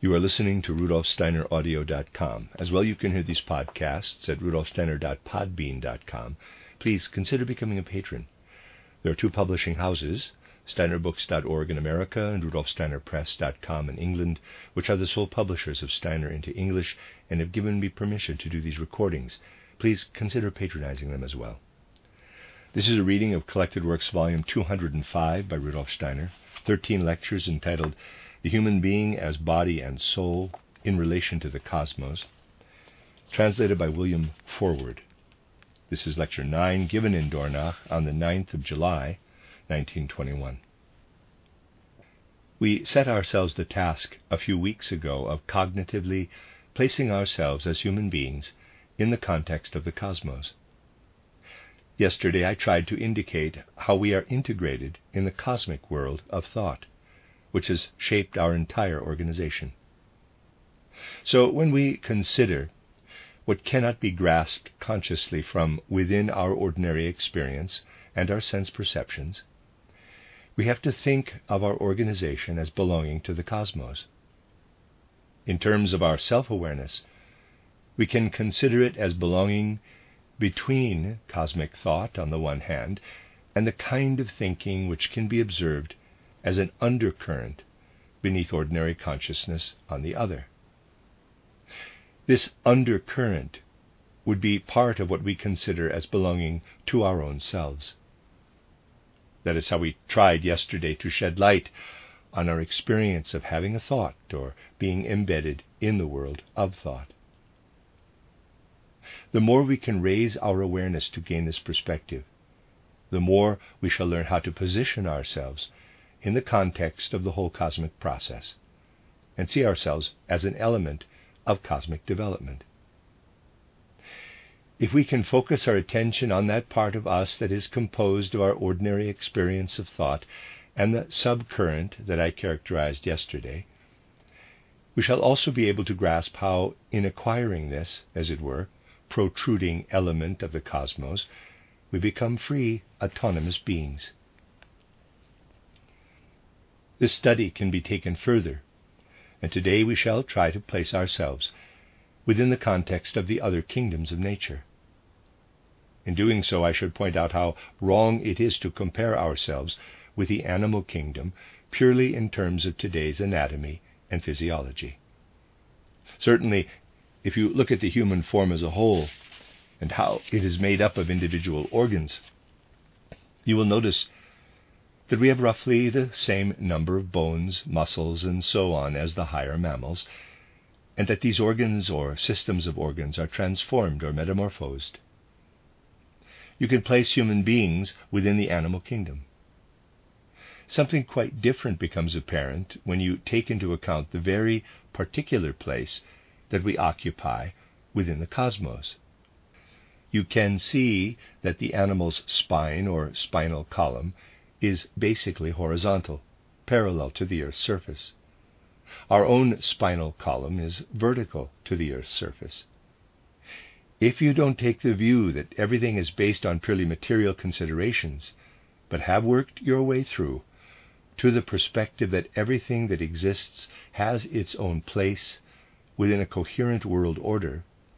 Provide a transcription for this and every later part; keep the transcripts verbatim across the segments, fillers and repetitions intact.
You are listening to Rudolf Steiner Audio dot com. As well, you can hear these podcasts at Rudolf Steiner dot podbean dot com. Please consider becoming a patron. There are two publishing houses, Steiner Books dot org in America and Rudolf Steiner Press dot com in England, which are the sole publishers of Steiner into English and have given me permission to do these recordings. Please consider patronizing them as well. This is a reading of Collected Works Volume two hundred five by Rudolf Steiner, thirteen lectures entitled The Human Being as Body and Soul in Relation to the Cosmos, translated by William Forward. This is Lecture nine, given in Dornach on the ninth of July, nineteen twenty-one. We set ourselves the task a few weeks ago of cognitively placing ourselves as human beings in the context of the cosmos. Yesterday I tried to indicate how we are integrated in the cosmic world of thought, which has shaped our entire organization. So when we consider what cannot be grasped consciously from within our ordinary experience and our sense perceptions, we have to think of our organization as belonging to the cosmos. In terms of our self-awareness, we can consider it as belonging between cosmic thought on the one hand and the kind of thinking which can be observed as an undercurrent beneath ordinary consciousness on the other. This undercurrent would be part of what we consider as belonging to our own selves. That is how we tried yesterday to shed light on our experience of having a thought or being embedded in the world of thought. The more we can raise our awareness to gain this perspective, the more we shall learn how to position ourselves in the context of the whole cosmic process and see ourselves as an element of cosmic development. If we can focus our attention on that part of us that is composed of our ordinary experience of thought and the subcurrent that I characterized yesterday, we shall also be able to grasp how, in acquiring this, as it were, protruding element of the cosmos, we become free, autonomous beings. This study can be taken further, and today we shall try to place ourselves within the context of the other kingdoms of nature. In doing so, I should point out how wrong it is to compare ourselves with the animal kingdom purely in terms of today's anatomy and physiology. Certainly, if you look at the human form as a whole and how it is made up of individual organs, you will notice that we have roughly the same number of bones, muscles, and so on as the higher mammals, and that these organs or systems of organs are transformed or metamorphosed. You can place human beings within the animal kingdom. Something quite different becomes apparent when you take into account the very particular place that we occupy within the cosmos. You can see that the animal's spine or spinal column is basically horizontal, parallel to the Earth's surface. Our own spinal column is vertical to the Earth's surface. If you don't take the view that everything is based on purely material considerations, but have worked your way through to the perspective that everything that exists has its own place within a coherent world order,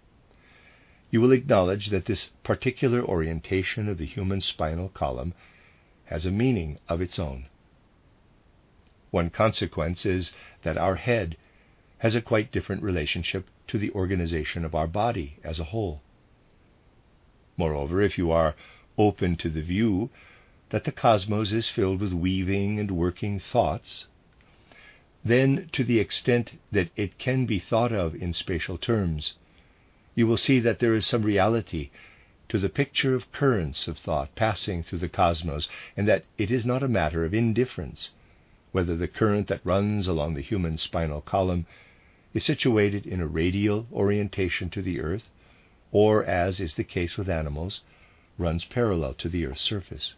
you will acknowledge that this particular orientation of the human spinal column has a meaning of its own. One consequence is that our head has a quite different relationship to the organization of our body as a whole. Moreover, if you are open to the view that the cosmos is filled with weaving and working thoughts, then to the extent that it can be thought of in spatial terms, you will see that there is some reality to the picture of currents of thought passing through the cosmos, and that it is not a matter of indifference whether the current that runs along the human spinal column is situated in a radial orientation to the earth, or, as is the case with animals, runs parallel to the earth's surface.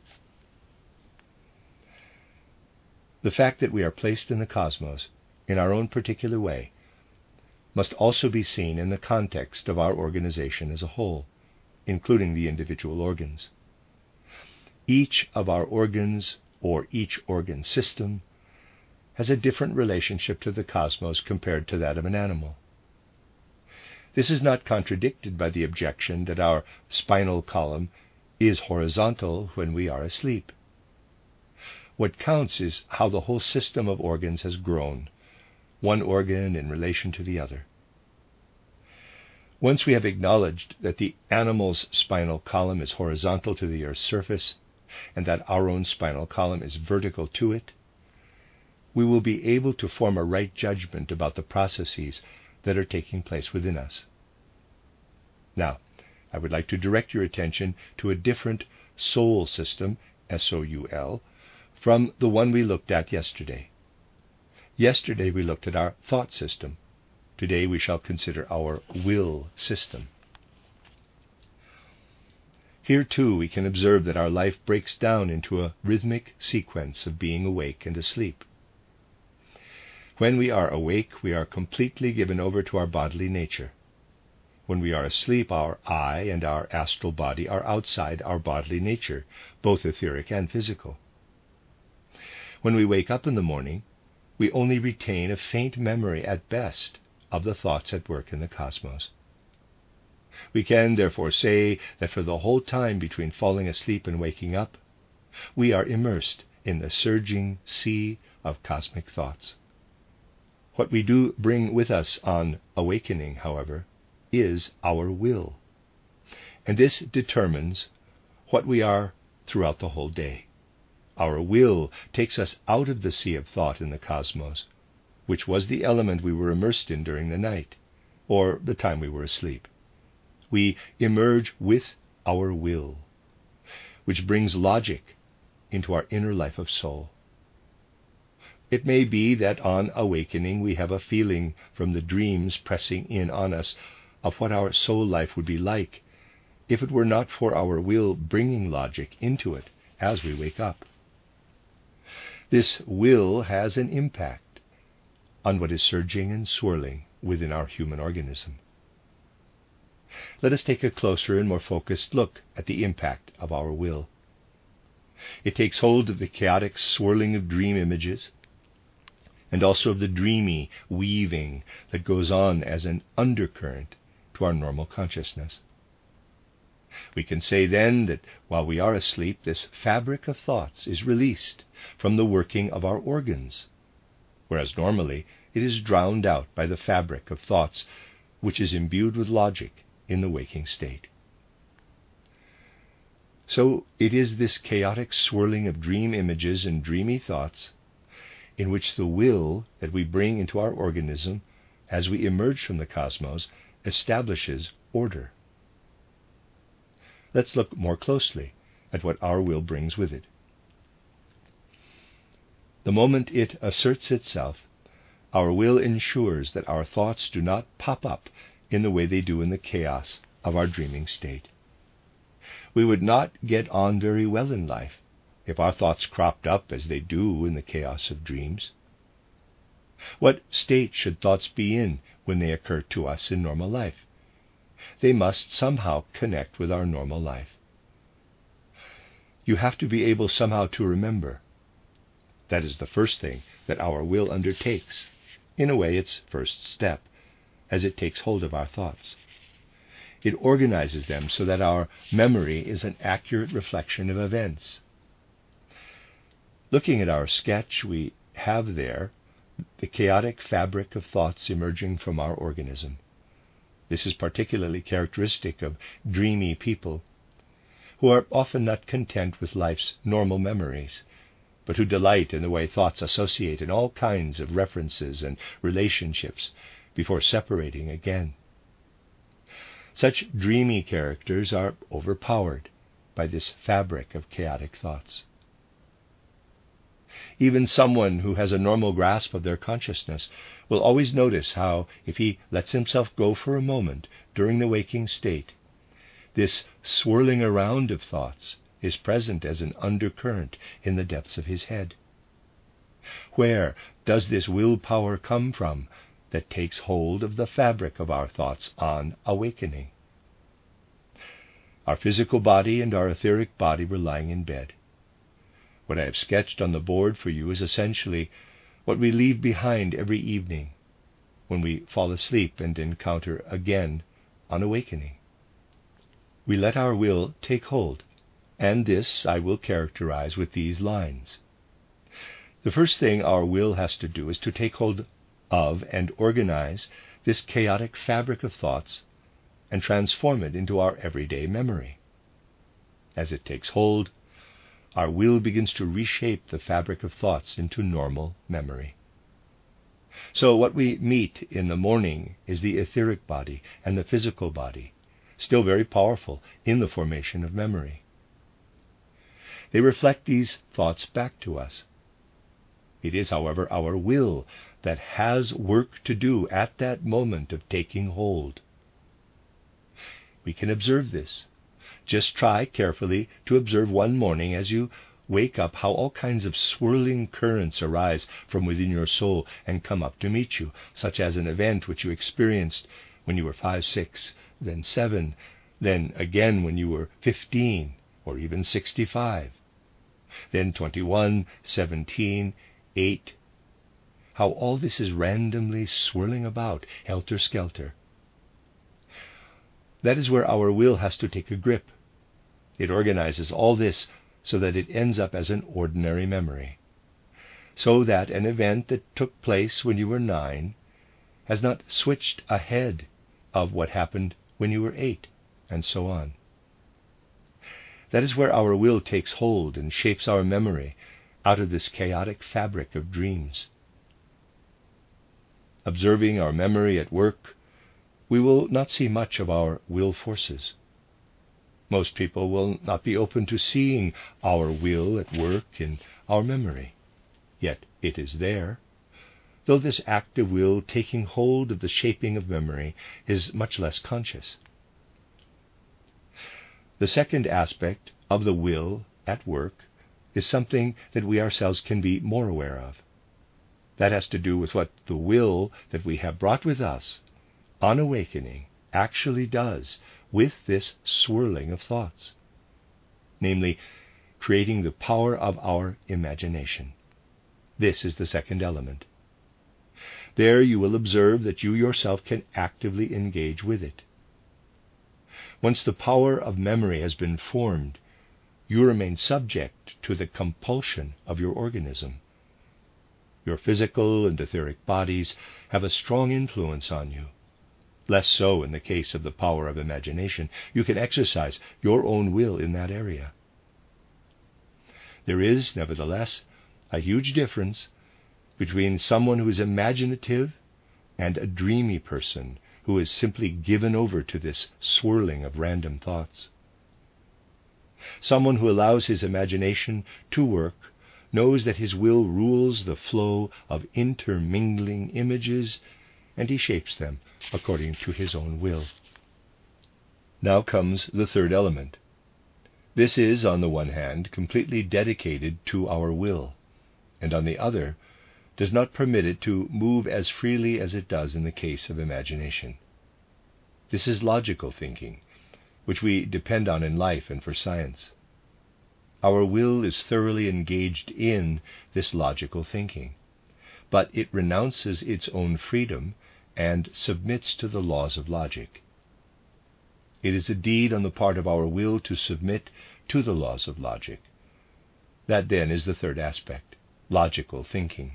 The fact that we are placed in the cosmos in our own particular way must also be seen in the context of our organization as a whole, including the individual organs. Each of our organs, or each organ system, has a different relationship to the cosmos compared to that of an animal. This is not contradicted by the objection that our spinal column is horizontal when we are asleep. What counts is how the whole system of organs has grown, one organ in relation to the other. Once we have acknowledged that the animal's spinal column is horizontal to the Earth's surface, and that our own spinal column is vertical to it, we will be able to form a right judgment about the processes that are taking place within us. Now, I would like to direct your attention to a different soul system, S O U L, from the one we looked at yesterday. Yesterday we looked at our thought system. Today we shall consider our will system. Here too we can observe that our life breaks down into a rhythmic sequence of being awake and asleep. When we are awake, we are completely given over to our bodily nature. When we are asleep, our I and our astral body are outside our bodily nature, both etheric and physical. When we wake up in the morning, we only retain a faint memory at best of the thoughts at work in the cosmos. We can therefore say that for the whole time between falling asleep and waking up, we are immersed in the surging sea of cosmic thoughts. What we do bring with us on awakening, however, is our will, and this determines what we are throughout the whole day. Our will takes us out of the sea of thought in the cosmos, which was the element we were immersed in during the night, or the time we were asleep. We emerge with our will, which brings logic into our inner life of soul. It may be that on awakening we have a feeling from the dreams pressing in on us of what our soul life would be like if it were not for our will bringing logic into it as we wake up. This will has an impact on what is surging and swirling within our human organism. Let us take a closer and more focused look at the impact of our will. It takes hold of the chaotic swirling of dream images, and also of the dreamy weaving that goes on as an undercurrent to our normal consciousness. We can say then that while we are asleep, this fabric of thoughts is released from the working of our organs, whereas normally it is drowned out by the fabric of thoughts which is imbued with logic in the waking state. So it is this chaotic swirling of dream images and dreamy thoughts in which the will that we bring into our organism as we emerge from the cosmos establishes order. Let's look more closely at what our will brings with it. The moment it asserts itself, our will ensures that our thoughts do not pop up in the way they do in the chaos of our dreaming state. We would not get on very well in life if our thoughts cropped up as they do in the chaos of dreams. What state should thoughts be in when they occur to us in normal life? They must somehow connect with our normal life. You have to be able somehow to remember. That is the first thing that our will undertakes, in a way its first step, as it takes hold of our thoughts. It organizes them so that our memory is an accurate reflection of events. Looking at our sketch, we have there the chaotic fabric of thoughts emerging from our organism. This is particularly characteristic of dreamy people, who are often not content with life's normal memories, but who delight in the way thoughts associate in all kinds of references and relationships before separating again. Such dreamy characters are overpowered by this fabric of chaotic thoughts. Even someone who has a normal grasp of their consciousness will always notice how, if he lets himself go for a moment during the waking state, this swirling around of thoughts is present as an undercurrent in the depths of his head. Where does this willpower come from that takes hold of the fabric of our thoughts on awakening? Our physical body and our etheric body were lying in bed. What I have sketched on the board for you is essentially what we leave behind every evening when we fall asleep and encounter again on awakening. We let our will take hold, and this I will characterize with these lines. The first thing our will has to do is to take hold of and organize this chaotic fabric of thoughts and transform it into our everyday memory. As it takes hold, our will begins to reshape the fabric of thoughts into normal memory. So what we meet in the morning is the etheric body and the physical body, still very powerful in the formation of memory. They reflect these thoughts back to us. It is, however, our will that has work to do at that moment of taking hold. We can observe this. Just try carefully to observe one morning as you wake up how all kinds of swirling currents arise from within your soul and come up to meet you, such as an event which you experienced when you were five, six, then seven, then again when you were fifteen, or even sixty-five, then twenty-one, seventeen, eight. How all this is randomly swirling about, helter-skelter. That is where our will has to take a grip. It organizes all this so that it ends up as an ordinary memory, so that an event that took place when you were nine has not switched ahead of what happened when you were eight, and so on. That is where our will takes hold and shapes our memory out of this chaotic fabric of dreams. Observing our memory at work, we will not see much of our will forces. Most people will not be open to seeing our will at work in our memory. Yet it is there, though this active will taking hold of the shaping of memory is much less conscious. The second aspect of the will at work is something that we ourselves can be more aware of. That has to do with what the will that we have brought with us on awakening actually does with this swirling of thoughts, namely, creating the power of our imagination. This is the second element. There you will observe that you yourself can actively engage with it. Once the power of memory has been formed, you remain subject to the compulsion of your organism. Your physical and etheric bodies have a strong influence on you. Less so in the case of the power of imagination. You can exercise your own will in that area. There is, nevertheless, a huge difference between someone who is imaginative and a dreamy person who is simply given over to this swirling of random thoughts. Someone who allows his imagination to work knows that his will rules the flow of intermingling images, and he shapes them according to his own will. Now comes the third element. This is, on the one hand, completely dedicated to our will, and on the other, does not permit it to move as freely as it does in the case of imagination. This is logical thinking, which we depend on in life and for science. Our will is thoroughly engaged in this logical thinking, but it renounces its own freedom and submits to the laws of logic. It is a deed on the part of our will to submit to the laws of logic. That then is the third aspect, logical thinking.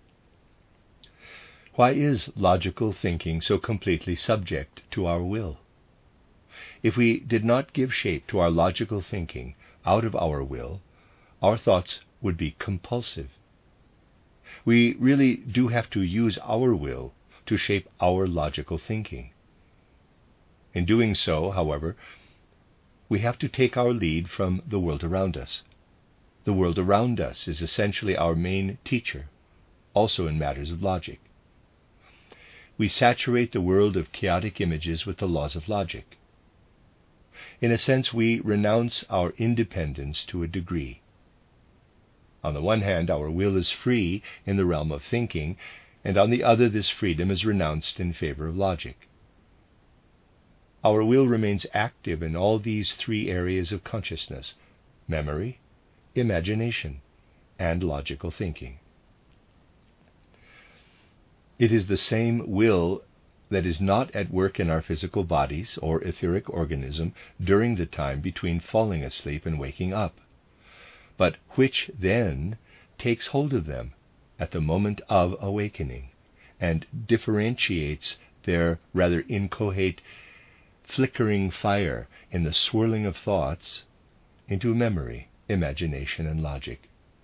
Why is logical thinking so completely subject to our will? If we did not give shape to our logical thinking out of our will, our thoughts would be compulsive. We really do have to use our will to shape our logical thinking. In doing so, however, we have to take our lead from the world around us. The world around us is essentially our main teacher, also in matters of logic. We saturate the world of chaotic images with the laws of logic. In a sense, we renounce our independence to a degree. On the one hand, our will is free in the realm of thinking, and on the other, this freedom is renounced in favor of logic. Our will remains active in all these three areas of consciousness: memory, imagination, and logical thinking. It is the same will that is not at work in our physical bodies or etheric organism during the time between falling asleep and waking up, but which then takes hold of them at the moment of awakening and differentiates their rather inchoate, flickering fire in the swirling of thoughts into memory, imagination, and logic.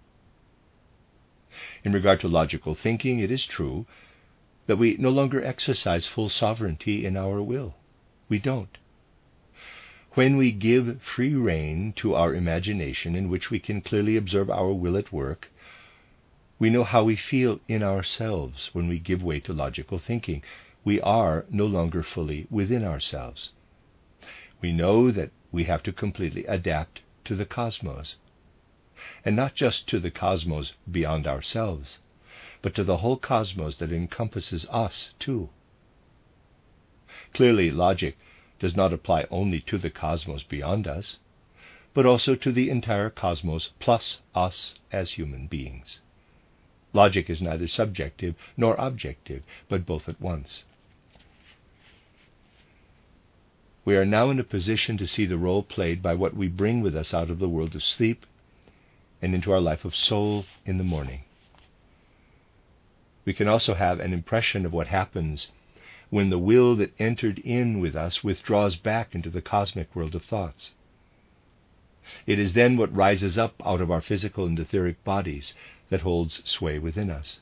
In regard to logical thinking, it is true that we no longer exercise full sovereignty in our will. We don't. When we give free rein to our imagination, in which we can clearly observe our will at work, we know how we feel in ourselves when we give way to logical thinking. We are no longer fully within ourselves. We know that we have to completely adapt to the cosmos, and not just to the cosmos beyond ourselves, but to the whole cosmos that encompasses us too. Clearly, logic does not apply only to the cosmos beyond us, but also to the entire cosmos plus us as human beings. Logic is neither subjective nor objective, but both at once. We are now in a position to see the role played by what we bring with us out of the world of sleep and into our life of soul in the morning. We can also have an impression of what happens when the will that entered in with us withdraws back into the cosmic world of thoughts. It is then what rises up out of our physical and etheric bodies that holds sway within us.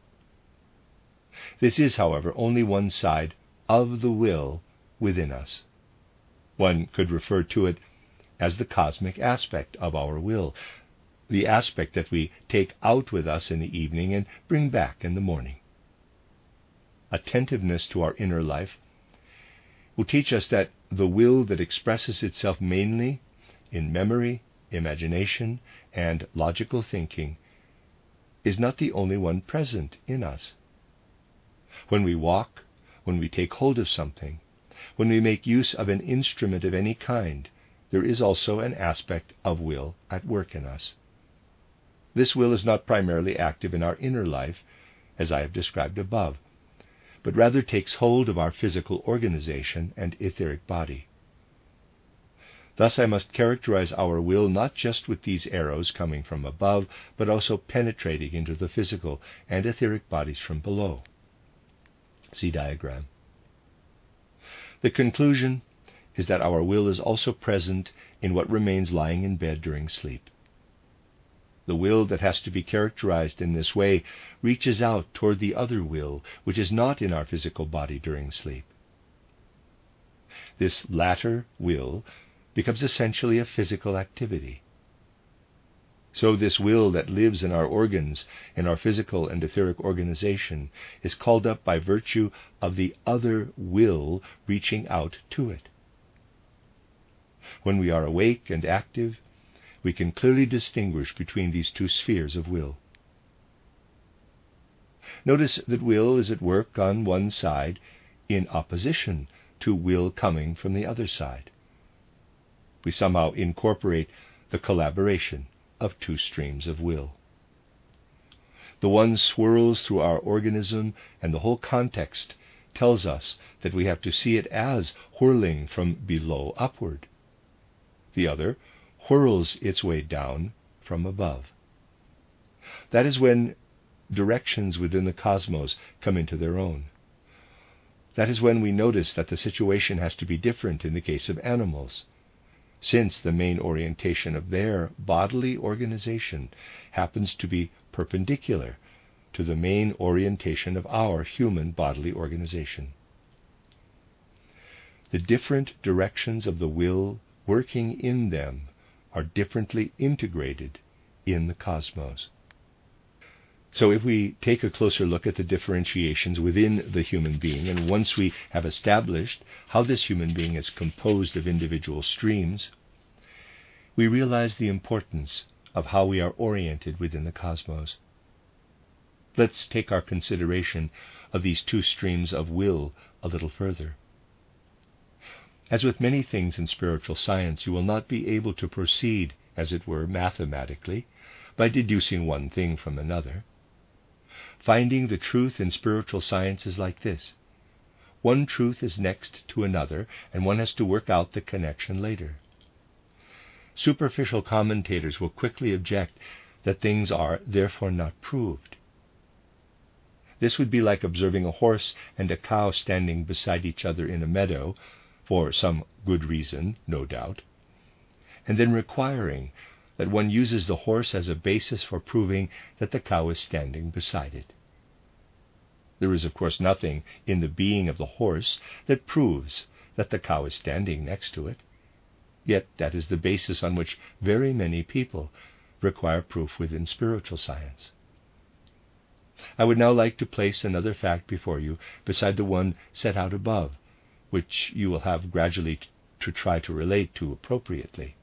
This is, however, only one side of the will within us. One could refer to it as the cosmic aspect of our will, the aspect that we take out with us in the evening and bring back in the morning. Attentiveness to our inner life will teach us that the will that expresses itself mainly in memory, imagination, and logical thinking is not the only one present in us. When we walk, when we take hold of something, when we make use of an instrument of any kind, there is also an aspect of will at work in us. This will is not primarily active in our inner life, as I have described above, but rather takes hold of our physical organization and etheric body. Thus I must characterize our will not just with these arrows coming from above, but also penetrating into the physical and etheric bodies from below. See diagram. The conclusion is that our will is also present in what remains lying in bed during sleep. The will that has to be characterized in this way reaches out toward the other will, which is not in our physical body during sleep. This latter will becomes essentially a physical activity. So this will that lives in our organs, in our physical and etheric organization, is called up by virtue of the other will reaching out to it. When we are awake and active, we can clearly distinguish between these two spheres of will. Notice that will is at work on one side in opposition to will coming from the other side. We somehow incorporate the collaboration of two streams of will. The one swirls through our organism, and the whole context tells us that we have to see it as whirling from below upward. The other whirls its way down from above. That is when directions within the cosmos come into their own. That is when we notice that the situation has to be different in the case of animals, since the main orientation of their bodily organization happens to be perpendicular to the main orientation of our human bodily organization. The different directions of the will working in them are differently integrated in the cosmos. So if we take a closer look at the differentiations within the human being, and once we have established how this human being is composed of individual streams, we realize the importance of how we are oriented within the cosmos. Let's take our consideration of these two streams of will a little further. As with many things in spiritual science, you will not be able to proceed, as it were, mathematically, by deducing one thing from another. finding the truth in spiritual science is like this. One truth is next to another, and one has to work out the connection later. Superficial commentators will quickly object that things are therefore not proved. This would be like observing a horse and a cow standing beside each other in a meadow, for some good reason, no doubt, and then requiring that one uses the horse as a basis for proving that the cow is standing beside it. There is, of course, nothing in the being of the horse that proves that the cow is standing next to it. Yet that is the basis on which very many people require proof within spiritual science. I would now like to place another fact before you beside the one set out above, which you will have gradually t- to try to relate to appropriately.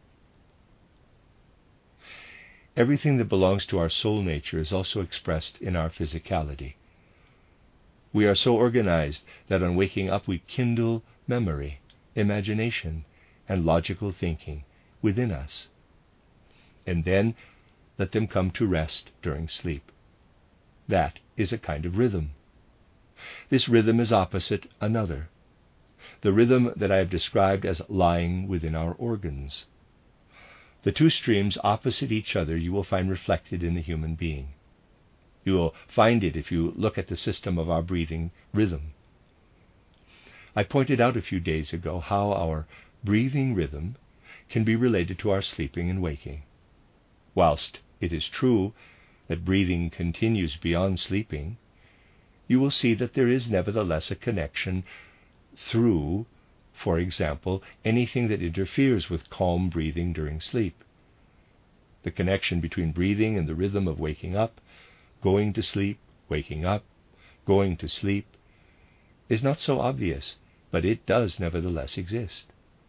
Everything that belongs to our soul nature is also expressed in our physicality. We are so organized that on waking up we kindle memory, imagination, and logical thinking within us, and then let them come to rest during sleep. That is a kind of rhythm. This rhythm is opposite another, the rhythm that I have described as lying within our organs. The two streams opposite each other you will find reflected in the human being. You will find it if you look at the system of our breathing rhythm. I pointed out a few days ago how our breathing rhythm can be related to our sleeping and waking. Whilst it is true that breathing continues beyond sleeping, you will see that there is nevertheless a connection through, for example, anything that interferes with calm breathing during sleep. The connection between breathing and the rhythm of waking up, going to sleep, waking up, going to sleep, is not so obvious, but it does nevertheless exist.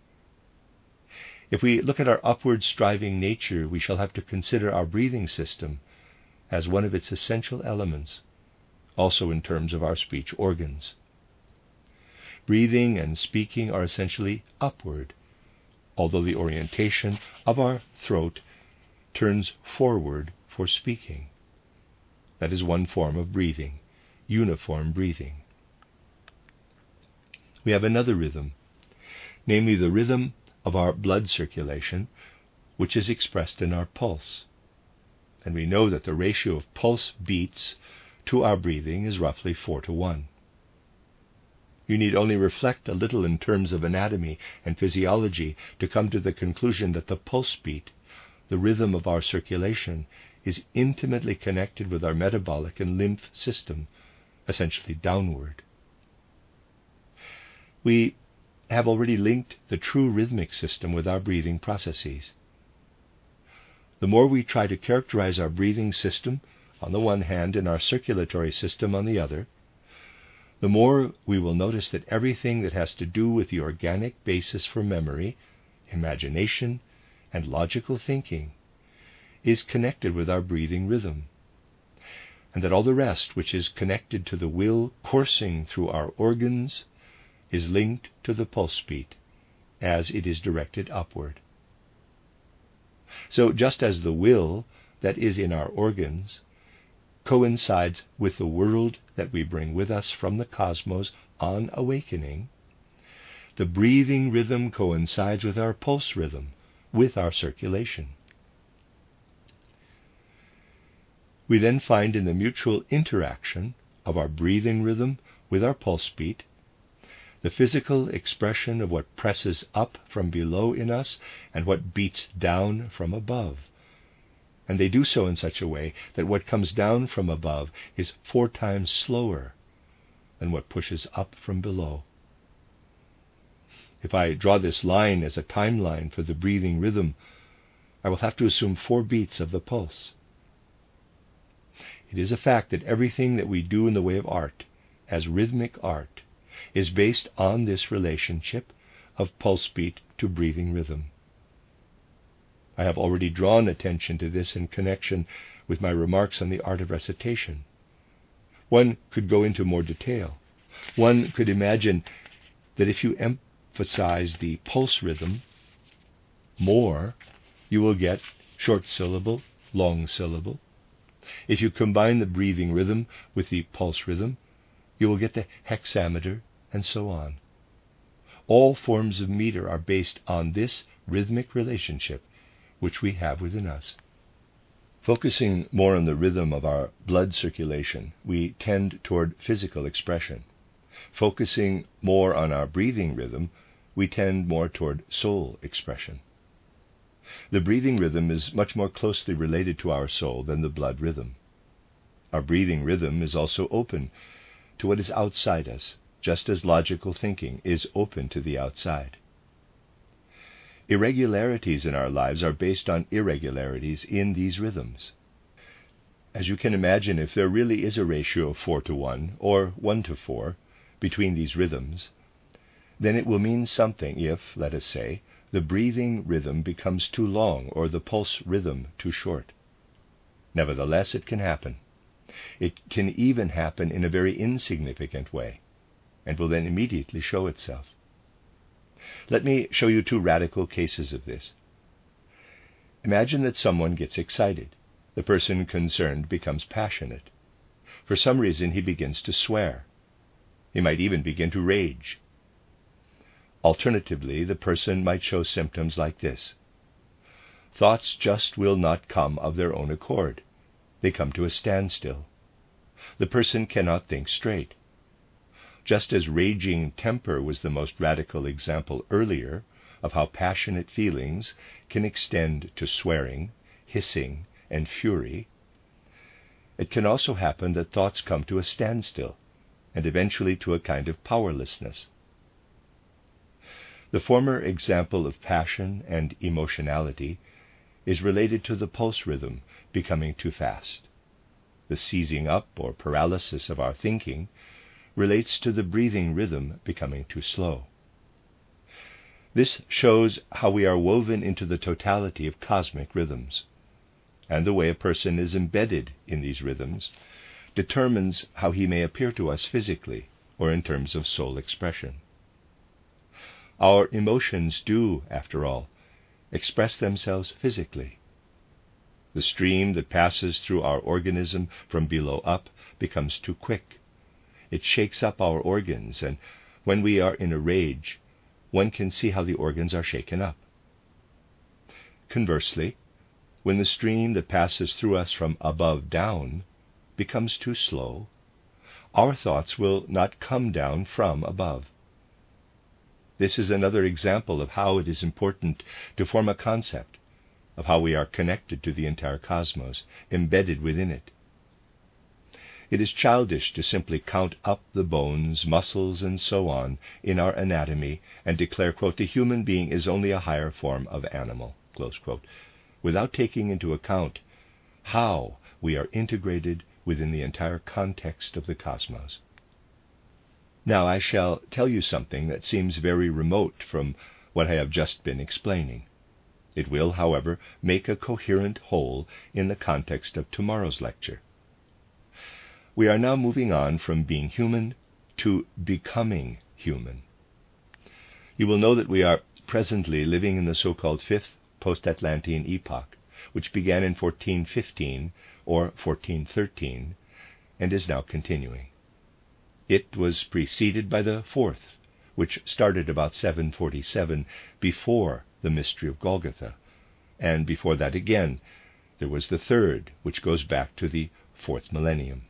If we look at our upward striving nature, we shall have to consider our breathing system as one of its essential elements, also in terms of our speech organs. Breathing and speaking are essentially upward, although the orientation of our throat turns forward for speaking. That is one form of breathing, uniform breathing. We have another rhythm, namely the rhythm of our blood circulation, which is expressed in our pulse. And we know that the ratio of pulse beats to our breathing is roughly four to one. You need only reflect a little in terms of anatomy and physiology to come to the conclusion that the pulse beat, the rhythm of our circulation, is intimately connected with our metabolic and lymph system, essentially downward. We have already linked the true rhythmic system with our breathing processes. The more we try to characterize our breathing system on the one hand and our circulatory system on the other, the more we will notice that everything that has to do with the organic basis for memory, imagination, and logical thinking is connected with our breathing rhythm, and that all the rest which is connected to the will coursing through our organs is linked to the pulse beat as it is directed upward. So just as the will that is in our organs coincides with the world that we bring with us from the cosmos on awakening, the breathing rhythm coincides with our pulse rhythm, with our circulation. We then find in the mutual interaction of our breathing rhythm with our pulse beat the physical expression of what presses up from below in us and what beats down from above. And they do so in such a way that what comes down from above is four times slower than what pushes up from below. If I draw this line as a timeline for the breathing rhythm, I will have to assume four beats of the pulse. It is a fact that everything that we do in the way of art, as rhythmic art, is based on this relationship of pulse beat to breathing rhythm. I have already drawn attention to this in connection with my remarks on the art of recitation. One could go into more detail. One could imagine that if you emphasize the pulse rhythm more, you will get short syllable, long syllable, If you combine the breathing rhythm with the pulse rhythm, you will get the hexameter, and so on. All forms of meter are based on this rhythmic relationship which we have within us. Focusing more on the rhythm of our blood circulation, we tend toward physical expression. Focusing more on our breathing rhythm, we tend more toward soul expression. The breathing rhythm is much more closely related to our soul than the blood rhythm. Our breathing rhythm is also open to what is outside us, just as logical thinking is open to the outside. Irregularities in our lives are based on irregularities in these rhythms. As you can imagine, if there really is a ratio of four to one, or one to four, between these rhythms, then it will mean something if, let us say, the breathing rhythm becomes too long or the pulse rhythm too short. Nevertheless, it can happen. It can even happen in a very insignificant way, and will then immediately show itself. Let me show you two radical cases of this. Imagine that someone gets excited. The person concerned becomes passionate. For some reason, he begins to swear. He might even begin to rage. Alternatively, the person might show symptoms like this. Thoughts just will not come of their own accord. They come to a standstill. The person cannot think straight. Just as raging temper was the most radical example earlier of how passionate feelings can extend to swearing, hissing, and fury, it can also happen that thoughts come to a standstill and eventually to a kind of powerlessness. The former example of passion and emotionality is related to the pulse rhythm becoming too fast. The seizing up or paralysis of our thinking relates to the breathing rhythm becoming too slow. This shows how we are woven into the totality of cosmic rhythms, and the way a person is embedded in these rhythms determines how he may appear to us physically or in terms of soul expression. Our emotions do, after all, express themselves physically. The stream that passes through our organism from below up becomes too quick. It shakes up our organs, and when we are in a rage, one can see how the organs are shaken up. Conversely, when the stream that passes through us from above down becomes too slow, our thoughts will not come down from above. This is another example of how it is important to form a concept of how we are connected to the entire cosmos, embedded within it. It is childish to simply count up the bones, muscles, and so on in our anatomy and declare, quote, the human being is only a higher form of animal, close quote, without taking into account how we are integrated within the entire context of the cosmos. Now I shall tell you something that seems very remote from what I have just been explaining. It will, however, make a coherent whole in the context of tomorrow's lecture. We are now moving on from being human to becoming human. You will know that we are presently living in the so-called fifth post-Atlantean epoch, which began in fourteen fifteen or fourteen thirteen and is now continuing. It was preceded by the fourth, which started about seven forty-seven before the mystery of Golgotha, and before that again there was the third, which goes back to the fourth millennium.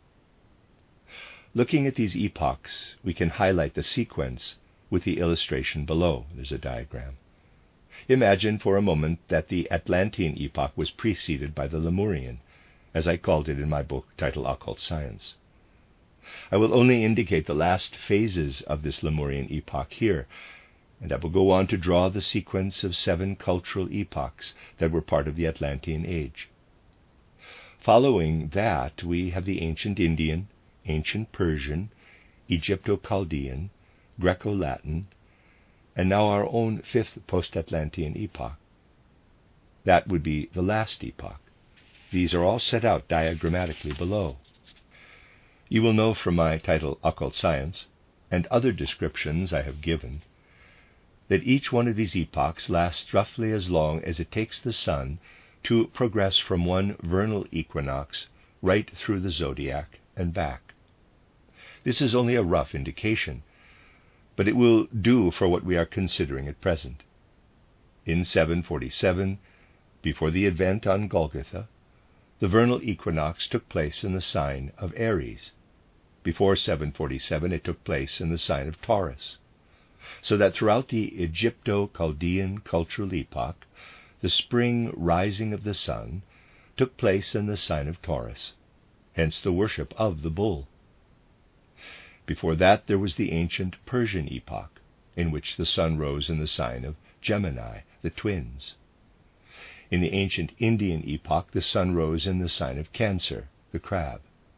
Looking at these epochs, we can highlight the sequence with the illustration below. There's a diagram. Imagine for a moment that the Atlantean epoch was preceded by the Lemurian, as I called it in my book titled Occult Science. I will only indicate the last phases of this Lemurian epoch here, and I will go on to draw the sequence of seven cultural epochs that were part of the Atlantean age. Following that, we have the ancient Indian, ancient Persian, Egypto-Chaldean, Greco-Latin, and now our own fifth post-Atlantean epoch. That would be the last epoch. These are all set out diagrammatically below. You will know from my title, Occult Science, and other descriptions I have given, that each one of these epochs lasts roughly as long as it takes the sun to progress from one vernal equinox right through the zodiac and back. This is only a rough indication, but it will do for what we are considering at present. In seven forty-seven, before the event on Golgotha, the vernal equinox took place in the sign of Aries. Before seven forty-seven, it took place in the sign of Taurus, so that throughout the Egypto-Chaldean cultural epoch, the spring rising of the sun took place in the sign of Taurus, hence the worship of the bull. Before that, there was the ancient Persian epoch, in which the sun rose in the sign of Gemini, the twins. In the ancient Indian epoch, the sun rose in the sign of Cancer, the crab.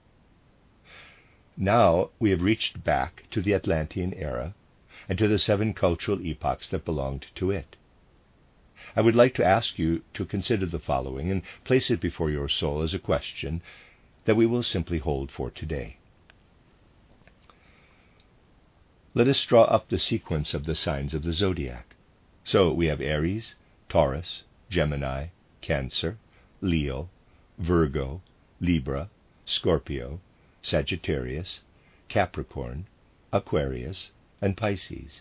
Now we have reached back to the Atlantean era and to the seven cultural epochs that belonged to it. I would like to ask you to consider the following and place it before your soul as a question that we will simply hold for today. Let us draw up the sequence of the signs of the zodiac. So we have Aries, Taurus, Gemini, Cancer, Leo, Virgo, Libra, Scorpio, Sagittarius, Capricorn, Aquarius, and Pisces.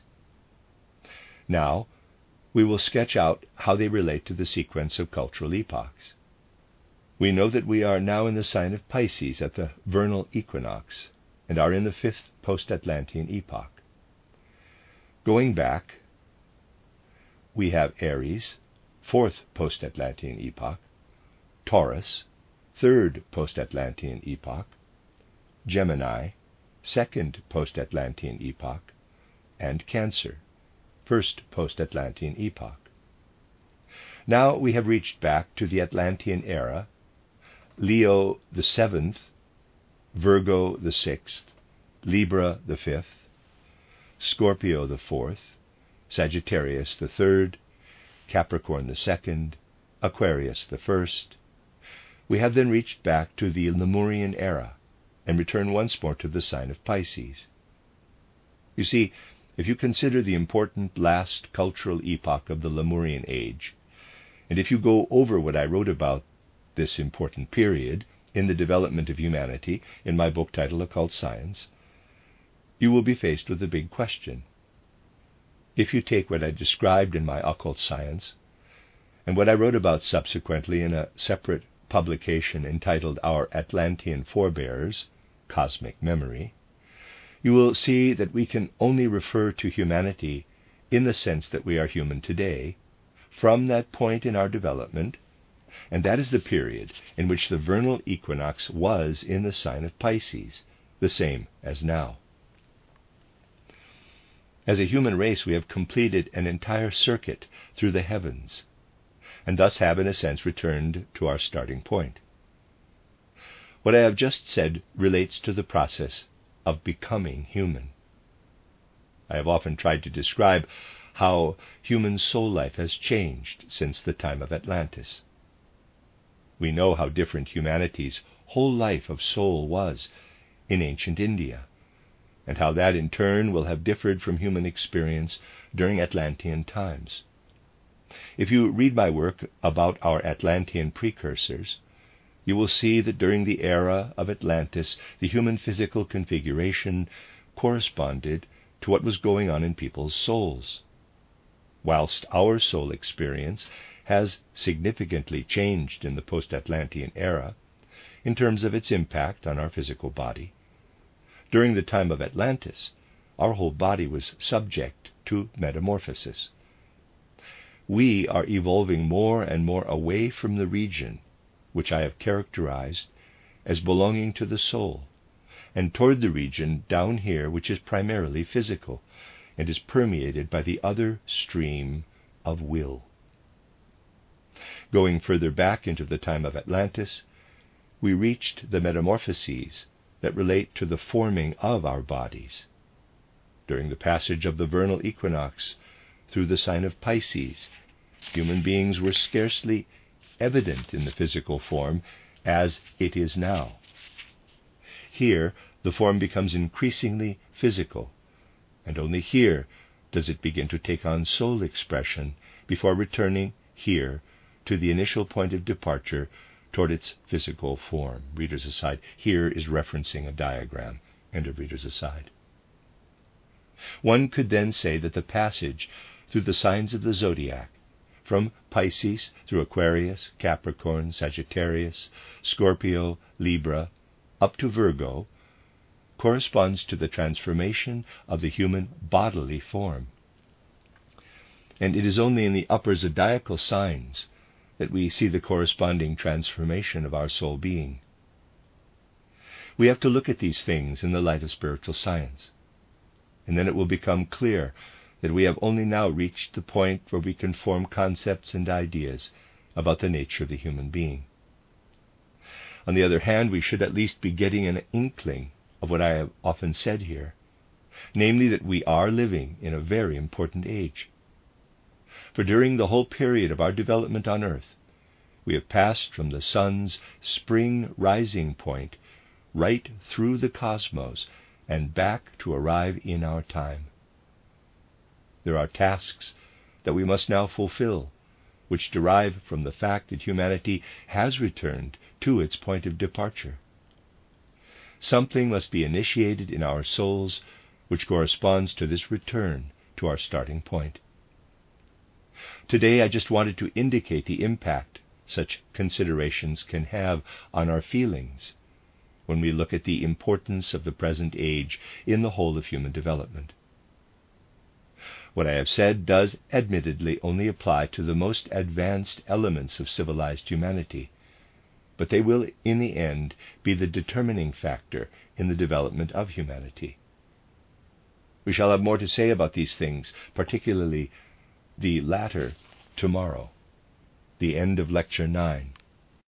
Now, we will sketch out how they relate to the sequence of cultural epochs. We know that we are now in the sign of Pisces at the vernal equinox and are in the fifth post-Atlantean epoch. Going back, we have Aries, fourth post-Atlantean epoch, Taurus, third post-Atlantean epoch, Gemini, second post-Atlantean epoch, and Cancer, first post-Atlantean epoch. Now we have reached back to the Atlantean era, Leo the seventh, Virgo the sixth, Libra the fifth, Scorpio the fourth, Sagittarius the third, Capricorn the second, Aquarius the first. We have then reached back to the Lemurian era and return once more to the sign of Pisces. You see, if you consider the important last cultural epoch of the Lemurian age, and if you go over what I wrote about this important period in the development of humanity in my book titled Occult Science, you will be faced with a big question. If you take what I described in my Occult Science and what I wrote about subsequently in a separate publication entitled Our Atlantean Forebears, Cosmic Memory, you will see that we can only refer to humanity in the sense that we are human today from that point in our development, and that is the period in which the vernal equinox was in the sign of Pisces, the same as now. As a human race, we have completed an entire circuit through the heavens, and thus have, in a sense, returned to our starting point. What I have just said relates to the process of becoming human. I have often tried to describe how human soul life has changed since the time of Atlantis. We know how different humanity's whole life of soul was in ancient India, and how that in turn will have differed from human experience during Atlantean times. If you read my work about our Atlantean precursors, you will see that during the era of Atlantis, the human physical configuration corresponded to what was going on in people's souls, whilst our soul experience has significantly changed in the post-Atlantean era in terms of its impact on our physical body. During the time of Atlantis, our whole body was subject to metamorphosis. We are evolving more and more away from the region which I have characterized as belonging to the soul, and toward the region down here which is primarily physical and is permeated by the other stream of will. Going further back into the time of Atlantis, we reached the metamorphoses that relate to the forming of our bodies. During the passage of the vernal equinox through the sign of Pisces, human beings were scarcely evident in the physical form as it is now. Here, the form becomes increasingly physical, and only here does it begin to take on soul expression before returning here to the initial point of departure toward its physical form. Reader's aside. Here is referencing a diagram. End of reader's aside. One could then say that the passage through the signs of the zodiac, from Pisces through Aquarius, Capricorn, Sagittarius, Scorpio, Libra, up to Virgo, corresponds to the transformation of the human bodily form. And it is only in the upper zodiacal signs that we see the corresponding transformation of our soul being. We have to look at these things in the light of spiritual science, and then it will become clear that we have only now reached the point where we can form concepts and ideas about the nature of the human being. On the other hand, we should at least be getting an inkling of what I have often said here, namely that we are living in a very important age. For during the whole period of our development on earth, we have passed from the sun's spring rising point right through the cosmos and back to arrive in our time. There are tasks that we must now fulfill, which derive from the fact that humanity has returned to its point of departure. Something must be initiated in our souls which corresponds to this return to our starting point. Today I just wanted to indicate the impact such considerations can have on our feelings when we look at the importance of the present age in the whole of human development. What I have said does admittedly only apply to the most advanced elements of civilized humanity, but they will in the end be the determining factor in the development of humanity. We shall have more to say about these things, particularly the latter, tomorrow, the end of Lecture nine.